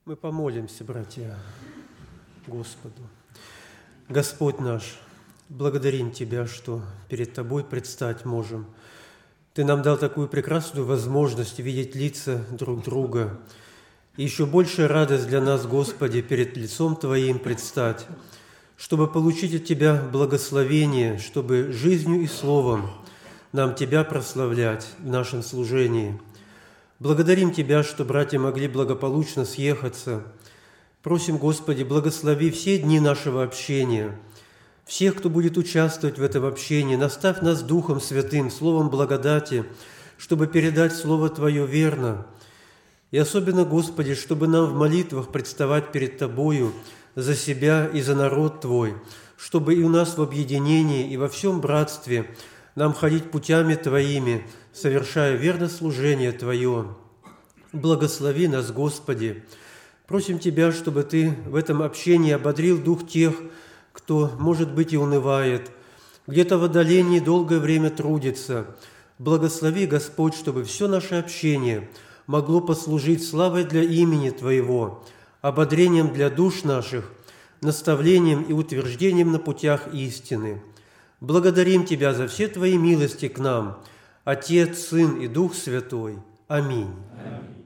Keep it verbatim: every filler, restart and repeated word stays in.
Мы помолимся, братья, Господу. Господь наш, благодарим Тебя, что перед Тобой предстать можем. Ты нам дал такую прекрасную возможность видеть лица друг друга. И еще большая радость для нас, Господи, перед лицом Твоим предстать, чтобы получить от Тебя благословение, чтобы жизнью и словом нам Тебя прославлять в нашем служении. Благодарим Тебя, что братья могли благополучно съехаться. Просим, Господи, благослови все дни нашего общения, всех, кто будет участвовать в этом общении. Наставь нас Духом Святым, Словом благодати, чтобы передать Слово Твое верно. И особенно, Господи, чтобы нам в молитвах представать перед Тобою за себя и за народ Твой, чтобы и у нас в объединении, и во всем братстве нам ходить путями Твоими, совершая верно служение Твое. Благослови нас, Господи. Просим Тебя, чтобы Ты в этом общении ободрил дух тех, кто, может быть, и унывает, где-то в отдалении долгое время трудится. Благослови, Господь, чтобы все наше общение могло послужить славой для имени Твоего, ободрением для душ наших, наставлением и утверждением на путях истины. Благодарим Тебя за все Твои милости к нам, Отец, Сын и Дух Святой. Аминь. Аминь.